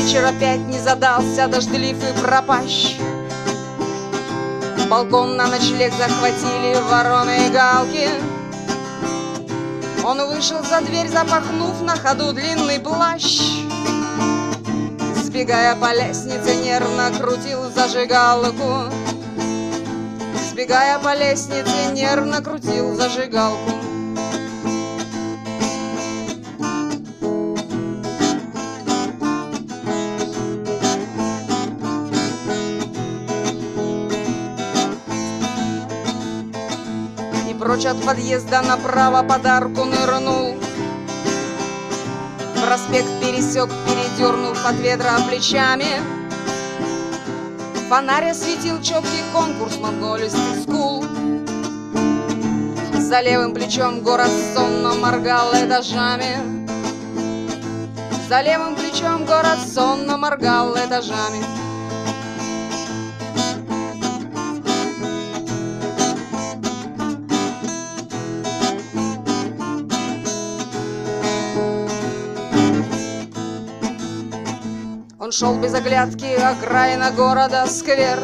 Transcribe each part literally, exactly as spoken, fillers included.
Вечер опять не задался, дождлив и пропащ. Балкон на ночлег захватили вороны и галки. Он вышел за дверь, запахнув на ходу длинный плащ. Сбегая по лестнице, нервно крутил зажигалку. Сбегая по лестнице, нервно крутил зажигалку. И прочь от подъезда направо под арку нырнул. Проспект пересек, передернув от ветра плечами. Фонарь осветил четкий конкурс монголистых скул. За левым плечом город сонно моргал этажами. За левым плечом город сонно моргал этажами. Он шел без оглядки, окраина города, сквер.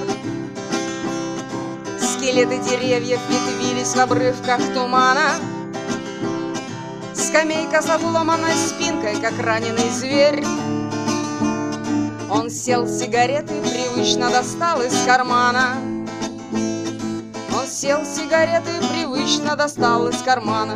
Скелеты деревьев ветвились в обрывках тумана. Скамейка с отломанной спинкой, как раненый зверь. Он сел, сигареты привычно достал из кармана. Он сел, сигареты привычно достал из кармана.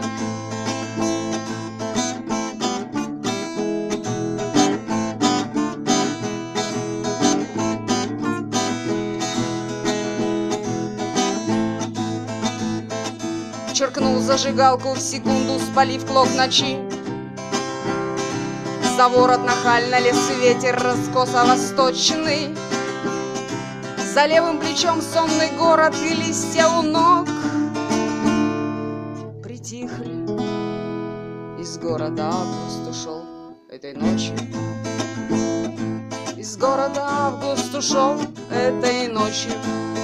Черкнул зажигалку в секунду, спалив клок ночи. За ворот нахально лез ветер раскосо-восточный. За левым плечом сонный город и листья у ног притихли. Из города август ушел этой ночью. Из города август ушел этой ночью.